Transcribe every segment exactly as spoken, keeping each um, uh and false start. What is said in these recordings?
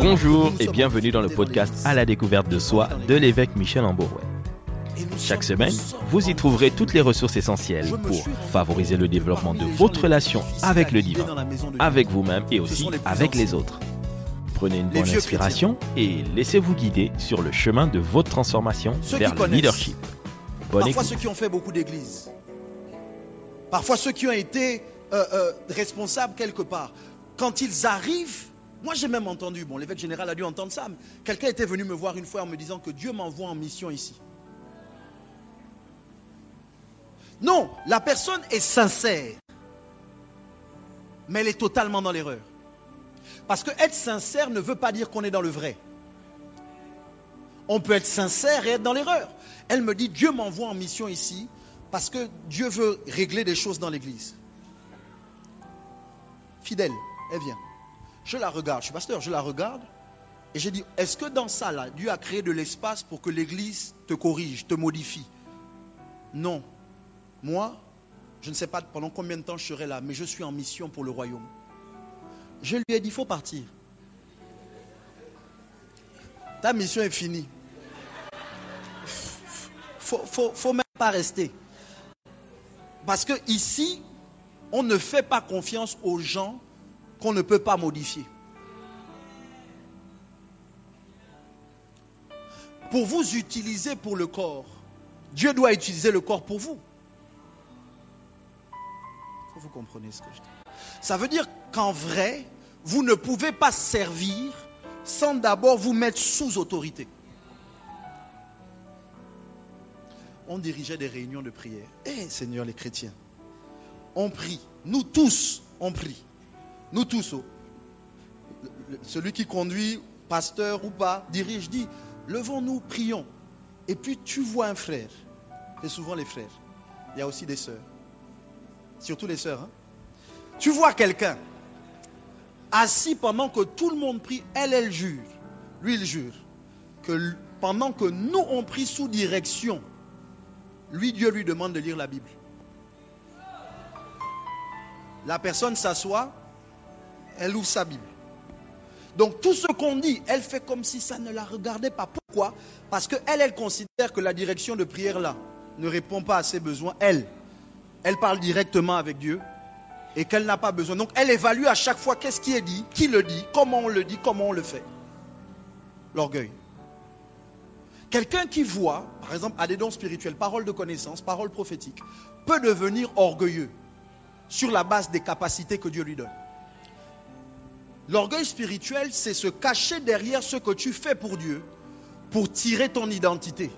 Bonjour et bienvenue dans le podcast À la découverte de soi de l'évêque Michel Amborouet. Chaque semaine, vous y trouverez toutes les ressources essentielles pour favoriser le développement de votre relation avec le divin, avec vous-même et aussi avec les autres. Prenez une bonne inspiration et laissez-vous guider sur le chemin de votre transformation vers le leadership. Bonne Parfois écoute. ceux qui ont fait beaucoup d'églises. Parfois ceux qui ont été euh, euh, responsables quelque part. Quand ils arrivent, moi j'ai même entendu, bon l'évêque général a dû entendre ça, mais quelqu'un était venu me voir une fois en me disant que Dieu m'envoie en mission ici. Non, la personne est sincère, mais elle est totalement dans l'erreur. Parce que être sincère ne veut pas dire qu'on est dans le vrai. On peut être sincère et être dans l'erreur. Elle me dit, Dieu m'envoie en mission ici parce que Dieu veut régler des choses dans l'église. Fidèle, elle vient. Je la regarde, je suis pasteur, je la regarde et j'ai dit, est-ce que dans ça là, Dieu a créé de l'espace pour que l'église te corrige, te modifie? Non. Moi, je ne sais pas pendant combien de temps je serai là, mais je suis en mission pour le royaume. Je lui ai dit, il faut partir. Ta mission est finie. Faut, faut, faut même pas rester. Parce que ici, on ne fait pas confiance aux gens qu'on ne peut pas modifier. Pour vous utiliser pour le corps, Dieu doit utiliser le corps pour vous. Vous comprenez ce que je dis? Ça veut dire qu'en vrai, vous ne pouvez pas servir sans d'abord vous mettre sous autorité. On dirigeait des réunions de prière. Eh Seigneur, les chrétiens, on prie. Nous tous, on prie. Nous tous. Oh. Celui qui conduit, pasteur ou pas, dirige, dit, levons-nous, prions. Et puis tu vois un frère. C'est souvent les frères. Il y a aussi des sœurs. Surtout les sœurs. Hein? Tu vois quelqu'un assis pendant que tout le monde prie, elle, elle jure. Lui, il jure. Que pendant que nous, on prie sous direction, lui, Dieu lui demande de lire la Bible. La personne s'assoit, elle ouvre sa Bible. Donc tout ce qu'on dit, elle fait comme si ça ne la regardait pas. Pourquoi? Parce qu'elle, elle considère que la direction de prière là ne répond pas à ses besoins. Elle, elle parle directement avec Dieu et qu'elle n'a pas besoin. Donc elle évalue à chaque fois qu'est-ce qui est dit, qui le dit, comment on le dit, comment on le fait. L'orgueil. Quelqu'un qui voit, par exemple, a des dons spirituels, parole de connaissance, parole prophétique, peut devenir orgueilleux sur la base des capacités que Dieu lui donne. L'orgueil spirituel, c'est se cacher derrière ce que tu fais pour Dieu pour tirer ton identité.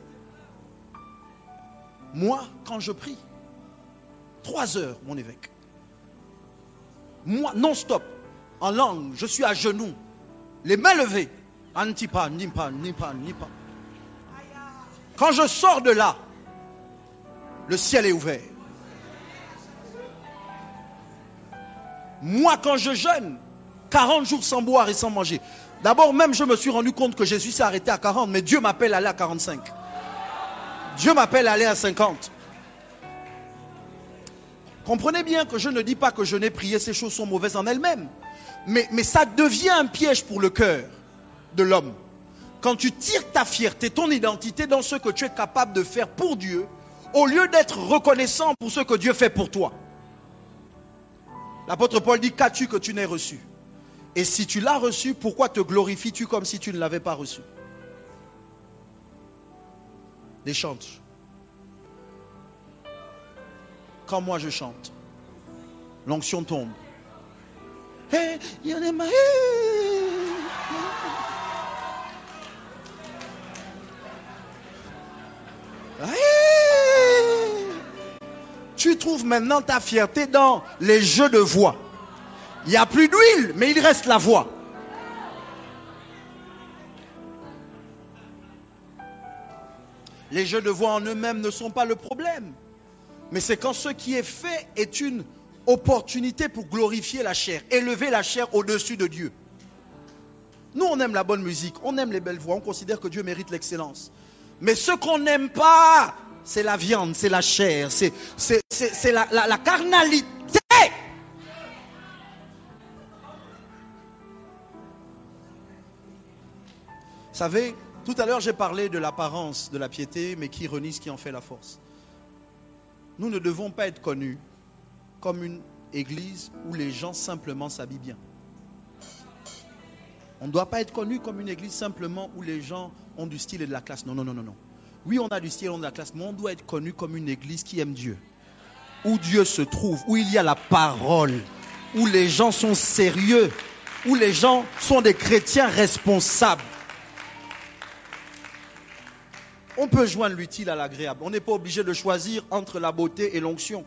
Moi, quand je prie, trois heures, mon évêque, moi, non-stop, en langue, je suis à genoux, les mains levées, antipa, nipa, nipa, nipa. Quand je sors de là, le ciel est ouvert. Moi, quand je jeûne, quarante jours sans boire et sans manger. D'abord, même, je me suis rendu compte que Jésus s'est arrêté à quarante, mais Dieu m'appelle à aller à quarante-cinq. Dieu m'appelle à aller à cinquante. Comprenez bien que je ne dis pas que je n'ai prié, ces choses sont mauvaises en elles-mêmes. Mais, mais ça devient un piège pour le cœur de l'homme. Quand tu tires ta fierté, ton identité dans ce que tu es capable de faire pour Dieu, au lieu d'être reconnaissant pour ce que Dieu fait pour toi. L'apôtre Paul dit, qu'as-tu que tu n'aies reçu? Et si tu l'as reçu, pourquoi te glorifies-tu comme si tu ne l'avais pas reçu? Des chantes. Quand moi je chante, l'onction tombe. Hey, Yanema, hey. Hey. Tu trouves maintenant ta fierté dans les jeux de voix. Il n'y a plus d'huile, mais il reste la voix. Les jeux de voix en eux-mêmes ne sont pas le problème. Mais c'est quand ce qui est fait est une opportunité pour glorifier la chair, élever la chair au-dessus de Dieu. Nous, on aime la bonne musique, on aime les belles voix, on considère que Dieu mérite l'excellence. Mais ce qu'on n'aime pas, c'est la viande, c'est la chair, c'est, c'est, c'est, c'est la, la, la carnalité. Vous savez, tout à l'heure j'ai parlé de l'apparence de la piété, mais qui renie ce qui en fait la force. Nous ne devons pas être connus comme une église où les gens simplement s'habillent bien. On ne doit pas être connu comme une église simplement où les gens ont du style et de la classe. Non, non, non, non, non. Oui, on a du style et on a de la classe, mais on doit être connu comme une église qui aime Dieu. Où Dieu se trouve, où il y a la parole, où les gens sont sérieux, où les gens sont des chrétiens responsables. On peut joindre l'utile à l'agréable. On n'est pas obligé de choisir entre la beauté et l'onction.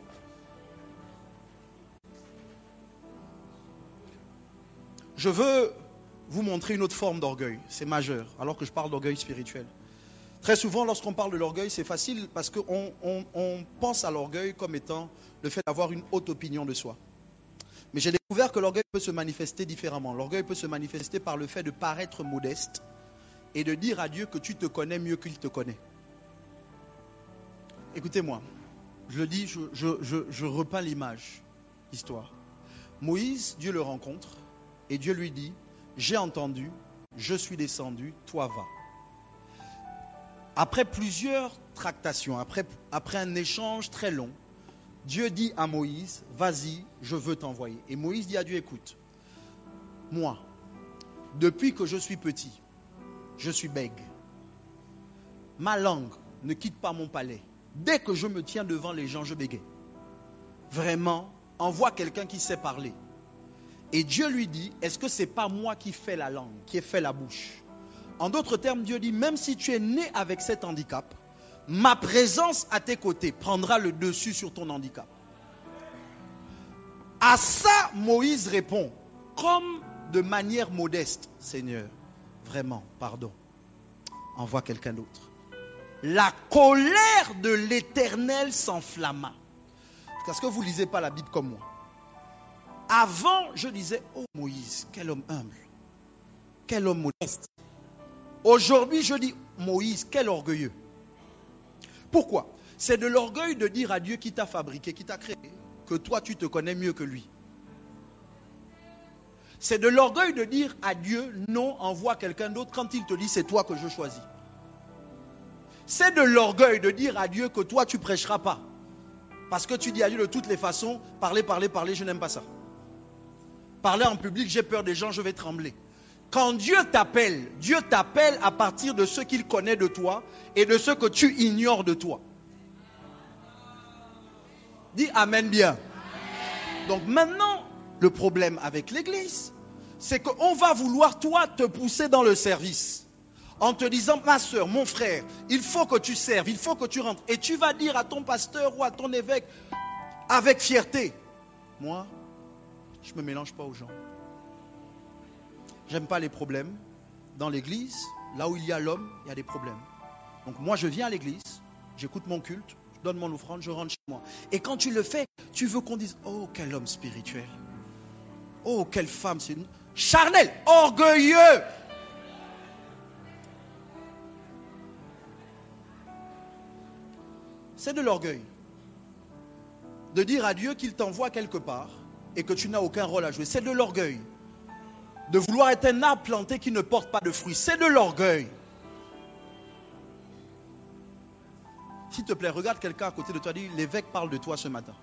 Je veux vous montrer une autre forme d'orgueil. C'est majeur, alors que je parle d'orgueil spirituel. Très souvent, lorsqu'on parle de l'orgueil, c'est facile parce qu'on on, on pense à l'orgueil comme étant le fait d'avoir une haute opinion de soi. Mais j'ai découvert que l'orgueil peut se manifester différemment. L'orgueil peut se manifester par le fait de paraître modeste et de dire à Dieu que tu te connais mieux qu'il te connaît. Écoutez-moi, je le dis, je, je, je, je repeins l'image, l'histoire. Moïse, Dieu le rencontre et Dieu lui dit, j'ai entendu, je suis descendu, toi va. Après plusieurs tractations, après, après un échange très long, Dieu dit à Moïse, vas-y, je veux t'envoyer. Et Moïse dit à Dieu, écoute, moi, depuis que je suis petit, je suis bègue. Ma langue ne quitte pas mon palais. Dès que je me tiens devant les gens, je bégaye. Vraiment, envoie quelqu'un qui sait parler. Et Dieu lui dit, est-ce que ce n'est pas moi qui fais la langue, qui ai fait la bouche? En d'autres termes, Dieu dit, même si tu es né avec cet handicap, ma présence à tes côtés prendra le dessus sur ton handicap. À ça, Moïse répond, comme de manière modeste, Seigneur, vraiment, pardon, envoie quelqu'un d'autre. La colère de l'Éternel s'enflamma. Est-ce que vous ne lisez pas la Bible comme moi? Avant, je disais, oh Moïse, quel homme humble, quel homme modeste. Aujourd'hui, je dis, Moïse, quel orgueilleux. Pourquoi? C'est de l'orgueil de dire à Dieu qui t'a fabriqué, qui t'a créé, que toi tu te connais mieux que lui. C'est de l'orgueil de dire à Dieu, non, envoie quelqu'un d'autre quand il te dit, c'est toi que je choisis. C'est de l'orgueil de dire à Dieu que toi tu prêcheras pas. Parce que tu dis à Dieu de toutes les façons, parler, parler, parler, je n'aime pas ça. Parler en public, j'ai peur des gens, je vais trembler. Quand Dieu t'appelle, Dieu t'appelle à partir de ce qu'il connaît de toi et de ce que tu ignores de toi. Dis amen bien. Amen. Donc maintenant, le problème avec l'église, c'est qu'on va vouloir toi te pousser dans le service. En te disant, ma soeur, mon frère, il faut que tu serves, il faut que tu rentres. Et tu vas dire à ton pasteur ou à ton évêque, avec fierté, moi, je ne me mélange pas aux gens. J'aime pas les problèmes. Dans l'église, là où il y a l'homme, il y a des problèmes. Donc moi, je viens à l'église, j'écoute mon culte, je donne mon offrande, je rentre chez moi. Et quand tu le fais, tu veux qu'on dise, oh, quel homme spirituel. Oh, quelle femme, c'est une... charnel, orgueilleux. C'est de l'orgueil. De dire à Dieu qu'il t'envoie quelque part et que tu n'as aucun rôle à jouer. C'est de l'orgueil. De vouloir être un arbre planté qui ne porte pas de fruits. C'est de l'orgueil. S'il te plaît, regarde quelqu'un à côté de toi, dis, l'évêque parle de toi ce matin.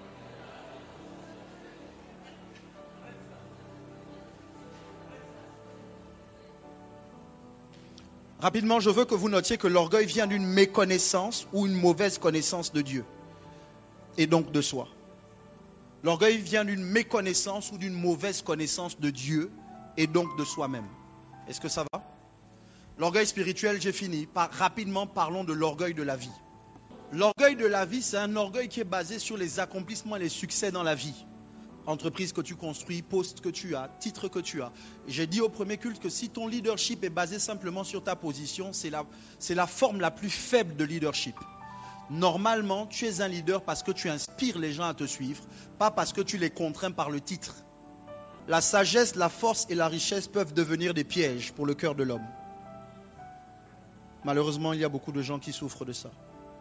Rapidement, je veux que vous notiez que l'orgueil vient d'une méconnaissance ou une mauvaise connaissance de Dieu et donc de soi. L'orgueil vient d'une méconnaissance ou d'une mauvaise connaissance de Dieu et donc de soi-même. Est-ce que ça va? L'orgueil spirituel, j'ai fini. Par, rapidement, parlons de l'orgueil de la vie. L'orgueil de la vie, c'est un orgueil qui est basé sur les accomplissements et les succès dans la vie. Entreprise que tu construis, poste que tu as, titre que tu as. J'ai dit au premier culte que si ton leadership est basé simplement sur ta position, c'est la, c'est la forme la plus faible de leadership. Normalement, tu es un leader parce que tu inspires les gens à te suivre, pas parce que tu les contrains par le titre. La sagesse, la force et la richesse peuvent devenir des pièges pour le cœur de l'homme. Malheureusement, il y a beaucoup de gens qui souffrent de ça.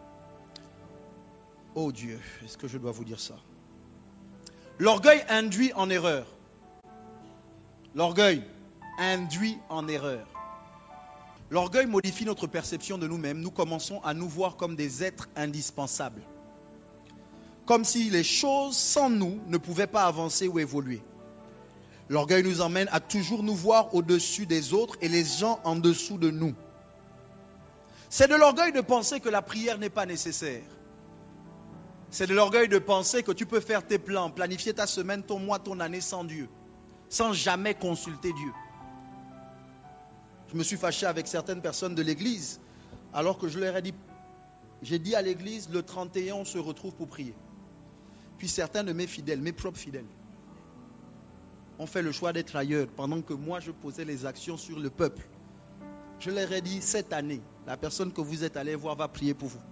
Oh Dieu, est-ce que je dois vous dire ça? L'orgueil induit en erreur. L'orgueil induit en erreur. L'orgueil modifie notre perception de nous-mêmes. Nous commençons à nous voir comme des êtres indispensables. Comme si les choses sans nous ne pouvaient pas avancer ou évoluer. L'orgueil nous emmène à toujours nous voir au-dessus des autres et les gens en dessous de nous. C'est de l'orgueil de penser que la prière n'est pas nécessaire. C'est de l'orgueil de penser que tu peux faire tes plans, planifier ta semaine, ton mois, ton année sans Dieu, sans jamais consulter Dieu. Je me suis fâché avec certaines personnes de l'église, alors que je leur ai dit, j'ai dit à l'église, le trente et un, on se retrouve pour prier. Puis certains de mes fidèles, mes propres fidèles, ont fait le choix d'être ailleurs, pendant que moi je posais les actions sur le peuple. Je leur ai dit, cette année, la personne que vous êtes allé voir va prier pour vous.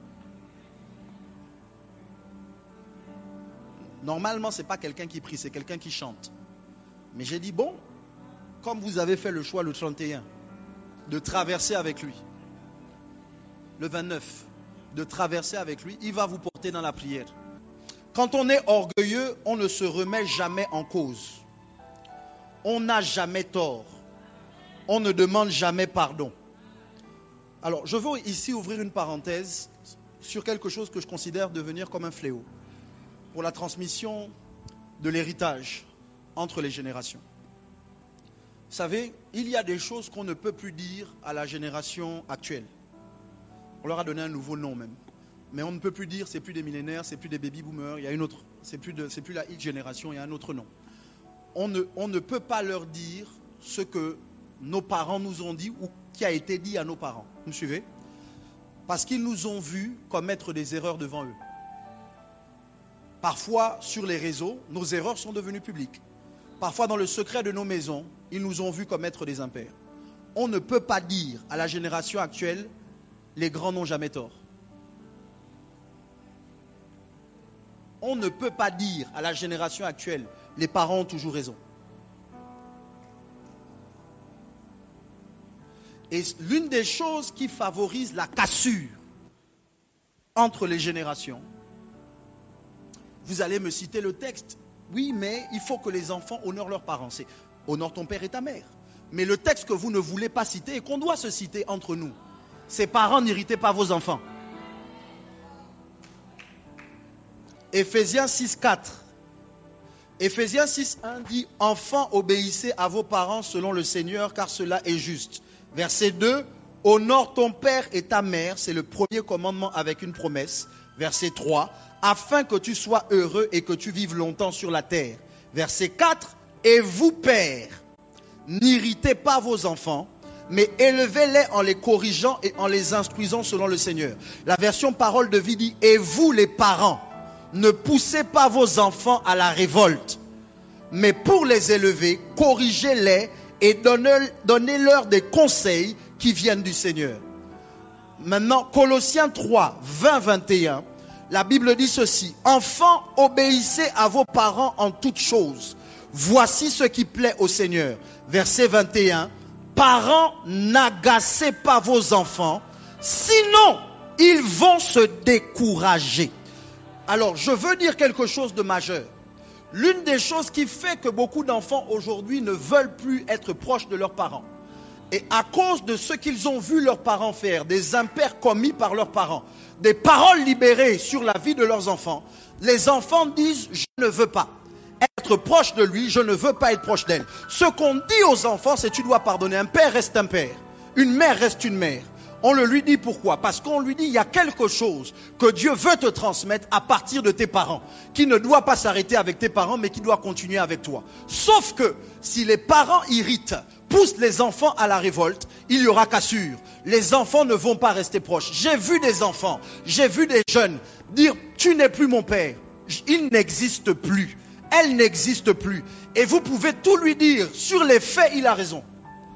Normalement, ce n'est pas quelqu'un qui prie, c'est quelqu'un qui chante. Mais j'ai dit, bon, comme vous avez fait le choix le trente et un, de traverser avec lui, le vingt-neuf, de traverser avec lui, il va vous porter dans la prière. Quand on est orgueilleux, on ne se remet jamais en cause. On n'a jamais tort. On ne demande jamais pardon. Alors, je veux ici ouvrir une parenthèse sur quelque chose que je considère devenir comme un fléau pour la transmission de l'héritage entre les générations. Vous savez, il y a des choses qu'on ne peut plus dire à la génération actuelle. On leur a donné un nouveau nom même. Mais on ne peut plus dire, c'est plus des millénaires, c'est plus des baby boomers, il y a une autre, c'est plus de, c'est plus la X génération, il y a un autre nom. On ne, on ne peut pas leur dire ce que nos parents nous ont dit ou qui a été dit à nos parents. Vous me suivez? Parce qu'ils nous ont vus commettre des erreurs devant eux. Parfois, sur les réseaux, nos erreurs sont devenues publiques. Parfois, dans le secret de nos maisons, ils nous ont vus commettre des impairs. On ne peut pas dire à la génération actuelle, les grands n'ont jamais tort. On ne peut pas dire à la génération actuelle, les parents ont toujours raison. Et l'une des choses qui favorise la cassure entre les générations, vous allez me citer le texte. Oui, mais il faut que les enfants honorent leurs parents. C'est honore ton père et ta mère. Mais le texte que vous ne voulez pas citer et qu'on doit se citer entre nous, c'est parents, n'irritez pas vos enfants. Éphésiens six, quatre. Éphésiens six, un dit, enfants, obéissez à vos parents selon le Seigneur, car cela est juste. Verset deux, honore ton père et ta mère, c'est le premier commandement avec une promesse. Verset trois, afin que tu sois heureux et que tu vives longtemps sur la terre. Verset quatre, et vous pères, n'irritez pas vos enfants, mais élevez-les en les corrigeant et en les instruisant selon le Seigneur. La version parole de vie dit, et vous les parents, ne poussez pas vos enfants à la révolte, mais pour les élever, corrigez-les et donnez-leur des conseils qui viennent du Seigneur. Maintenant, Colossiens trois, vingt, vingt et un, la Bible dit ceci, enfants, obéissez à vos parents en toutes choses. Voici ce qui plaît au Seigneur. Verset vingt et un, parents, n'agacez pas vos enfants, sinon ils vont se décourager. Alors, je veux dire quelque chose de majeur. L'une des choses qui fait que beaucoup d'enfants aujourd'hui ne veulent plus être proches de leurs parents, et à cause de ce qu'ils ont vu leurs parents faire, des impairs commis par leurs parents, des paroles libérées sur la vie de leurs enfants, les enfants disent « je ne veux pas être proche de lui, je ne veux pas être proche d'elle ». Ce qu'on dit aux enfants, c'est « tu dois pardonner, un père reste un père, une mère reste une mère ». On le lui dit pourquoi? Parce qu'on lui dit il y a quelque chose que Dieu veut te transmettre à partir de tes parents, qui ne doit pas s'arrêter avec tes parents, mais qui doit continuer avec toi. Sauf que si les parents irritent, poussent les enfants à la révolte, il y aura cassure. Les enfants ne vont pas rester proches. J'ai vu des enfants, j'ai vu des jeunes dire tu n'es plus mon père. Il n'existe plus. Elle n'existe plus. Et vous pouvez tout lui dire. Sur les faits, il a raison.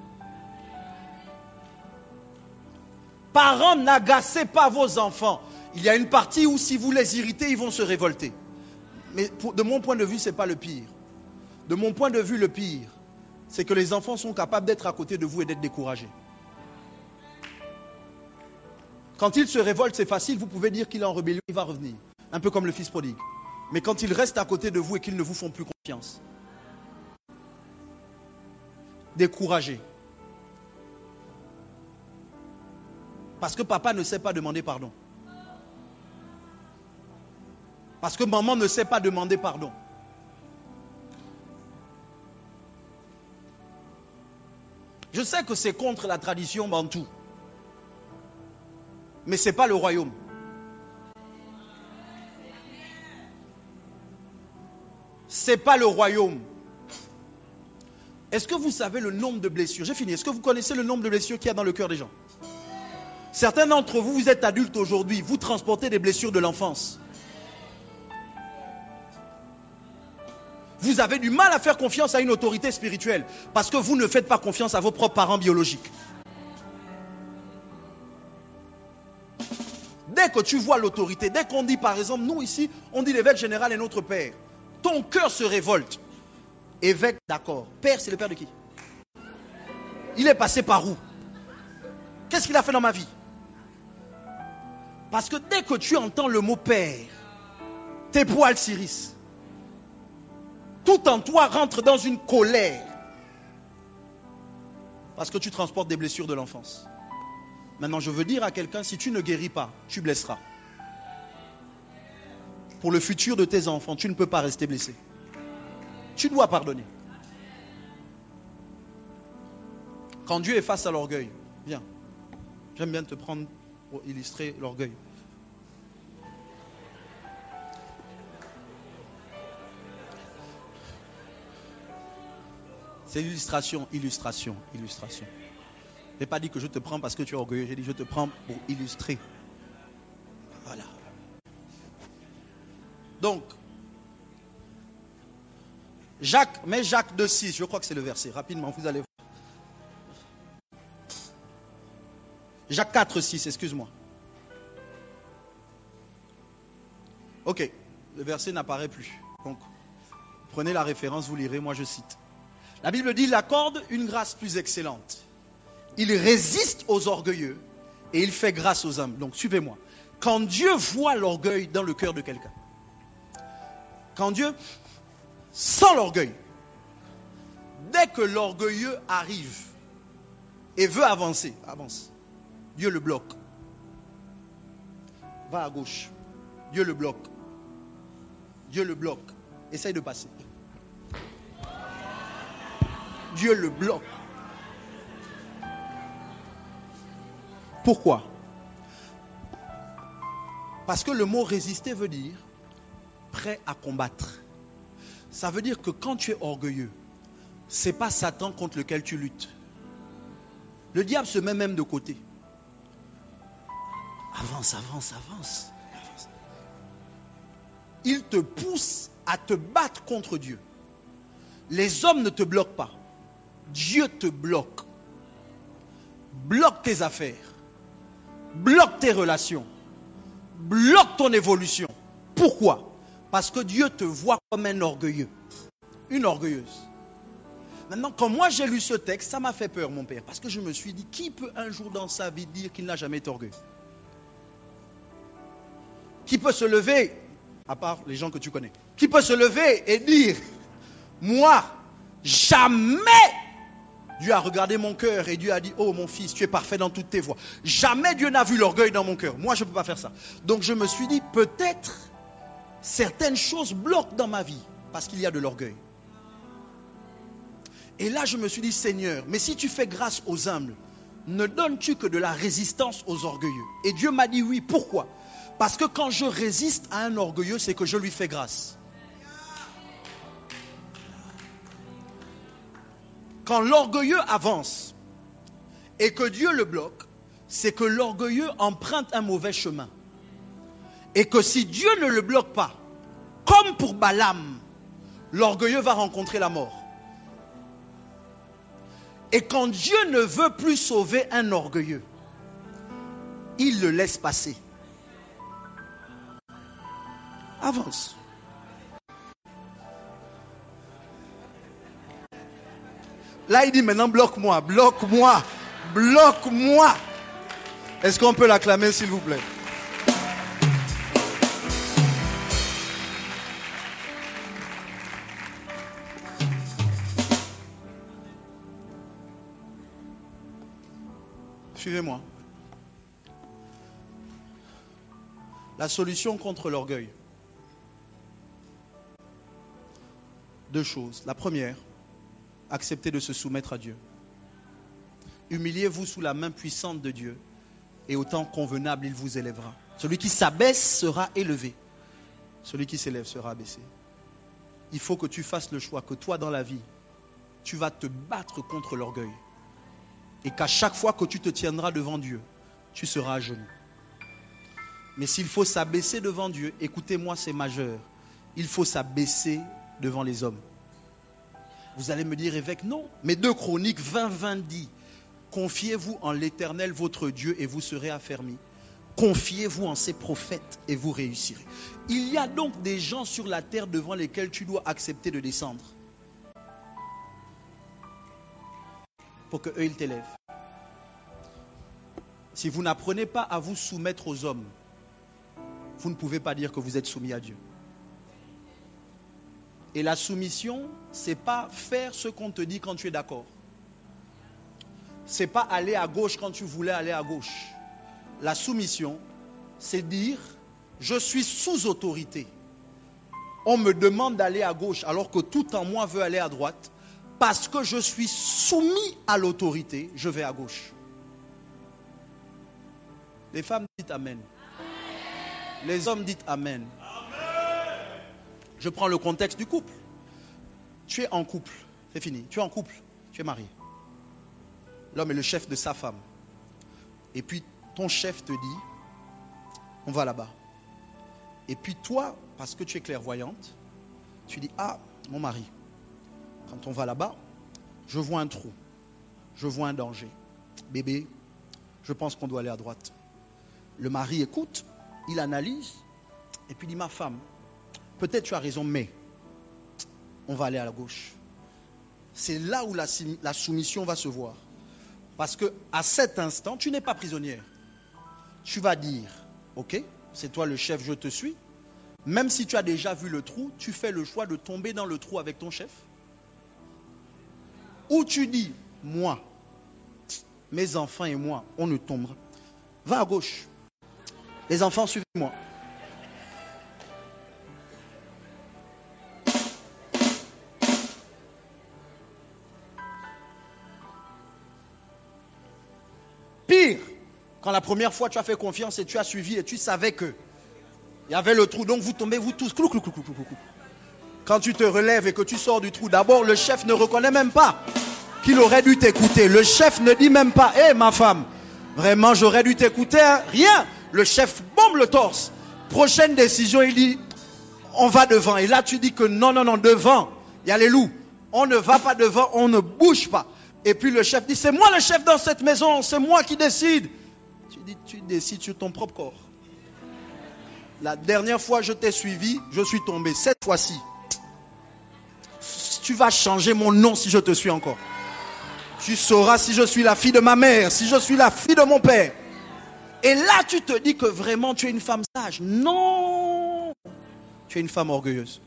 Parents, n'agacez pas vos enfants. Il y a une partie où si vous les irritez, ils vont se révolter. Mais pour, de mon point de vue, ce n'est pas le pire. De mon point de vue, le pire, c'est que les enfants sont capables d'être à côté de vous et d'être découragés. Quand il se révolte, c'est facile, vous pouvez dire qu'il est en rébellion, il va revenir. Un peu comme le fils prodigue. Mais quand il reste à côté de vous et qu'ils ne vous font plus confiance, découragés. Parce que papa ne sait pas demander pardon. Parce que maman ne sait pas demander pardon. Je sais que c'est contre la tradition bantou. Mais ce n'est pas le royaume. Ce n'est pas le royaume. Est-ce que vous savez le nombre de blessures? J'ai fini. Est-ce que vous connaissez le nombre de blessures qu'il y a dans le cœur des gens? Certains d'entre vous, vous êtes adultes aujourd'hui. Vous transportez des blessures de l'enfance. Vous avez du mal à faire confiance à une autorité spirituelle parce que vous ne faites pas confiance à vos propres parents biologiques. Dès que tu vois l'autorité, dès qu'on dit par exemple, nous ici, on dit l'évêque général est notre père, ton cœur se révolte. Évêque, d'accord. Père, c'est le père de qui? Il est passé par où? Qu'est-ce qu'il a fait dans ma vie? Parce que dès que tu entends le mot père, tes poils s'irissent. Tout en toi rentre dans une colère. Parce que tu transportes des blessures de l'enfance. Maintenant, je veux dire à quelqu'un, si tu ne guéris pas, tu blesseras. Pour le futur de tes enfants, tu ne peux pas rester blessé. Tu dois pardonner. Quand Dieu est face à l'orgueil, viens. J'aime bien te prendre pour illustrer l'orgueil. C'est illustration, illustration, illustration. Je n'ai pas dit que je te prends parce que tu es orgueilleux. J'ai dit je te prends pour illustrer. Voilà. Donc, Jacques, mais Jacques deux six, je crois que c'est le verset. Rapidement, vous allez voir. Jacques quatre six, excuse-moi. Ok, le verset n'apparaît plus. Donc, prenez la référence, vous lirez, moi je cite. La Bible dit, il accorde une grâce plus excellente. Il résiste aux orgueilleux et il fait grâce aux humbles. Donc suivez-moi. Quand Dieu voit l'orgueil dans le cœur de quelqu'un, quand Dieu sent l'orgueil, dès que l'orgueilleux arrive et veut avancer, avance, Dieu le bloque. Va à gauche, Dieu le bloque. Dieu le bloque. Essaye de passer. Dieu le bloque. Pourquoi? Parce que le mot résister veut dire prêt à combattre. Ça veut dire que quand tu es orgueilleux, ce n'est pas Satan contre lequel tu luttes. Le diable se met même de côté. Avance, avance, avance, avance. Il te pousse à te battre contre Dieu. Les hommes ne te bloquent pas. Dieu te bloque. Bloque tes affaires. Bloque tes relations. Bloque ton évolution. Pourquoi? Parce que Dieu te voit comme un orgueilleux. Une orgueilleuse. Maintenant, quand moi j'ai lu ce texte, ça m'a fait peur, mon père. Parce que je me suis dit, qui peut un jour dans sa vie dire qu'il n'a jamais été orgueilleux? Qui peut se lever, à part les gens que tu connais, qui peut se lever et dire, moi, jamais, Dieu a regardé mon cœur et Dieu a dit, oh mon fils, tu es parfait dans toutes tes voies. Jamais Dieu n'a vu l'orgueil dans mon cœur. Moi, je ne peux pas faire ça. Donc je me suis dit, peut-être, certaines choses bloquent dans ma vie parce qu'il y a de l'orgueil. Et là, je me suis dit, Seigneur, mais si tu fais grâce aux humbles, ne donnes-tu que de la résistance aux orgueilleux? Et Dieu m'a dit oui. Pourquoi? Parce que quand je résiste à un orgueilleux, c'est que je lui fais grâce. Quand l'orgueilleux avance et que Dieu le bloque, c'est que l'orgueilleux emprunte un mauvais chemin. Et que si Dieu ne le bloque pas, comme pour Balaam, l'orgueilleux va rencontrer la mort. Et quand Dieu ne veut plus sauver un orgueilleux, il le laisse passer. Avance. Là, il dit maintenant, bloque-moi, bloque-moi, bloque-moi. Est-ce qu'on peut l'acclamer, s'il vous plaît? Suivez-moi. La solution contre l'orgueil. Deux choses. La première, acceptez de se soumettre à Dieu. Humiliez-vous sous la main puissante de Dieu et au temps convenable, il vous élèvera. Celui qui s'abaisse sera élevé. Celui qui s'élève sera abaissé. Il faut que tu fasses le choix que toi, dans la vie, tu vas te battre contre l'orgueil. Et qu'à chaque fois que tu te tiendras devant Dieu, tu seras à genoux. Mais s'il faut s'abaisser devant Dieu, écoutez-moi, c'est majeur. Il faut s'abaisser devant les hommes. Vous allez me dire, évêque, non. Mais deux Chroniques vingt, vingt dit, confiez-vous en l'Éternel votre Dieu et vous serez affermis. Confiez-vous en ses prophètes et vous réussirez. Il y a donc des gens sur la terre devant lesquels tu dois accepter de descendre. Pour qu'eux, ils t'élèvent. Si vous n'apprenez pas à vous soumettre aux hommes, vous ne pouvez pas dire que vous êtes soumis à Dieu. Et la soumission, ce n'est pas faire ce qu'on te dit quand tu es d'accord. Ce n'est pas aller à gauche quand tu voulais aller à gauche. La soumission, c'est dire, je suis sous autorité. On me demande d'aller à gauche alors que tout en moi veut aller à droite. Parce que je suis soumis à l'autorité, je vais à gauche. Les femmes dites Amen. Les hommes dites Amen. Je prends le contexte du couple. Tu es en couple, c'est fini. Tu es en couple, tu es marié. L'homme est le chef de sa femme. Et puis ton chef te dit, on va là-bas. Et puis toi, parce que tu es clairvoyante, tu dis, ah, mon mari, quand on va là-bas, je vois un trou, je vois un danger. Bébé, je pense qu'on doit aller à droite. Le mari écoute, il analyse, et puis dit, ma femme, peut-être tu as raison, mais on va aller à la gauche. C'est là où la, la soumission va se voir. Parce qu'à cet instant, tu n'es pas prisonnière. Tu vas dire, ok, c'est toi le chef, je te suis. Même si tu as déjà vu le trou, tu fais le choix de tomber dans le trou avec ton chef. Ou tu dis, moi, mes enfants et moi, on ne tombera. Va à gauche. Les enfants, suivez-moi. Pire, quand la première fois tu as fait confiance et tu as suivi et tu savais que il y avait le trou, donc vous tombez, vous tous. Clou, clou, clou, clou, clou, clou. Quand tu te relèves et que tu sors du trou, d'abord le chef ne reconnaît même pas qu'il aurait dû t'écouter. Le chef ne dit même pas, hé hey, ma femme, vraiment j'aurais dû t'écouter, hein? Rien. Le chef bombe le torse. Prochaine décision, il dit, on va devant. Et là tu dis que non, non, non, devant, il y a les loups. On ne va pas devant, on ne bouge pas. Et puis le chef dit, c'est moi le chef dans cette maison, c'est moi qui décide. Tu dis, tu décides sur ton propre corps. La dernière fois je t'ai suivi, je suis tombé. Cette fois-ci, tu vas changer mon nom si je te suis encore. Tu sauras si je suis la fille de ma mère, si je suis la fille de mon père. Et là tu te dis que vraiment tu es une femme sage. Non, tu es une femme orgueilleuse.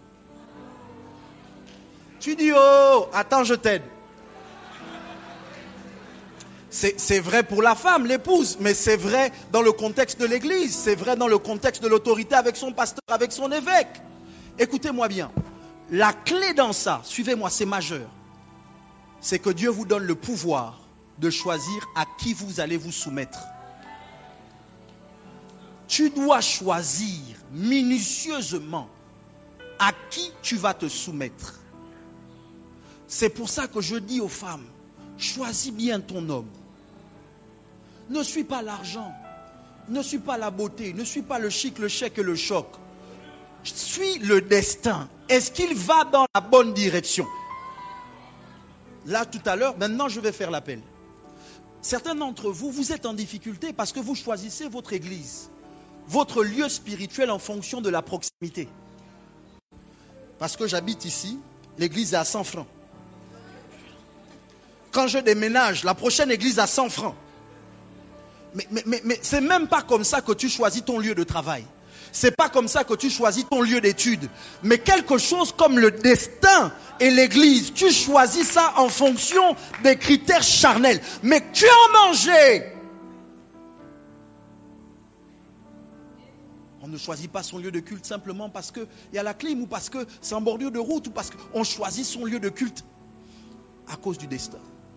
Tu dis, oh, attends, je t'aide. C'est, c'est vrai pour la femme, l'épouse, mais c'est vrai dans le contexte de l'église, c'est vrai dans le contexte de l'autorité avec son pasteur, avec son évêque. Écoutez-moi bien, la clé dans ça, suivez-moi, c'est majeur. C'est que Dieu vous donne le pouvoir de choisir à qui vous allez vous soumettre. Tu dois choisir minutieusement à qui tu vas te soumettre. C'est pour ça que je dis aux femmes, choisis bien ton homme. Ne suis pas l'argent, ne suis pas la beauté, ne suis pas le chic, le chèque et le choc. Suis le destin. Est-ce qu'il va dans la bonne direction? Là, tout à l'heure, maintenant je vais faire l'appel. Certains d'entre vous, vous êtes en difficulté parce que vous choisissez votre église, votre lieu spirituel en fonction de la proximité. Parce que j'habite ici, l'église est à cent francs. Quand je déménage, la prochaine église à cent francs. Mais, mais, mais, mais c'est même pas comme ça que tu choisis ton lieu de travail. C'est pas comme ça que tu choisis ton lieu d'étude. Mais quelque chose comme le destin et l'église, tu choisis ça en fonction des critères charnels. Mais tu en manges. On ne choisit pas son lieu de culte simplement parce qu'il y a la clim ou parce que c'est en bordure de route ou parce qu'on choisit son lieu de culte à cause du destin.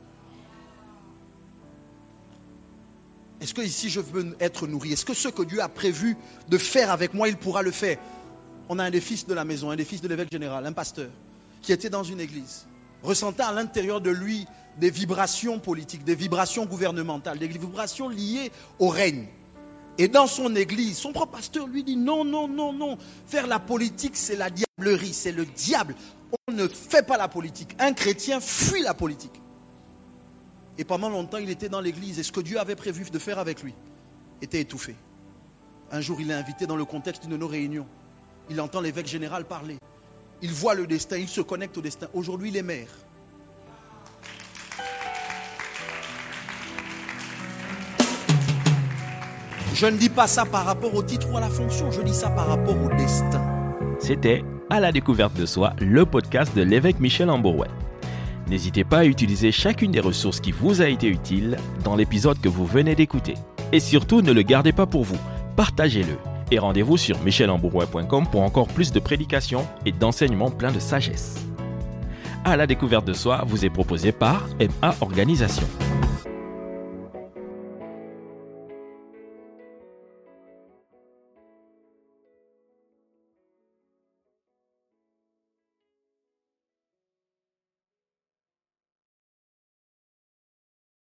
Est-ce que ici je veux être nourri? Est-ce que ce que Dieu a prévu de faire avec moi, il pourra le faire? On a un des fils de la maison, un des fils de l'évêque général, un pasteur, qui était dans une église, ressentait à l'intérieur de lui des vibrations politiques, des vibrations gouvernementales, des vibrations liées au règne. Et dans son église, son propre pasteur lui dit non, non, non, non. Faire la politique, c'est la diablerie, c'est le diable. On ne fait pas la politique. Un chrétien fuit la politique. Et pendant longtemps, il était dans l'église. Et ce que Dieu avait prévu de faire avec lui était étouffé. Un jour, il est invité dans le contexte d'une de nos réunions. Il entend l'évêque général parler. Il voit le destin, il se connecte au destin. Aujourd'hui, il est maire. Je ne dis pas ça par rapport au titre ou à la fonction, je dis ça par rapport au destin. C'était À la découverte de soi, le podcast de l'évêque Michel Amborouet. N'hésitez pas à utiliser chacune des ressources qui vous a été utile dans l'épisode que vous venez d'écouter. Et surtout, ne le gardez pas pour vous, partagez-le. Et rendez-vous sur michel amborouet point com pour encore plus de prédications et d'enseignements pleins de sagesse. À la découverte de soi vous est proposé par M A Organisation.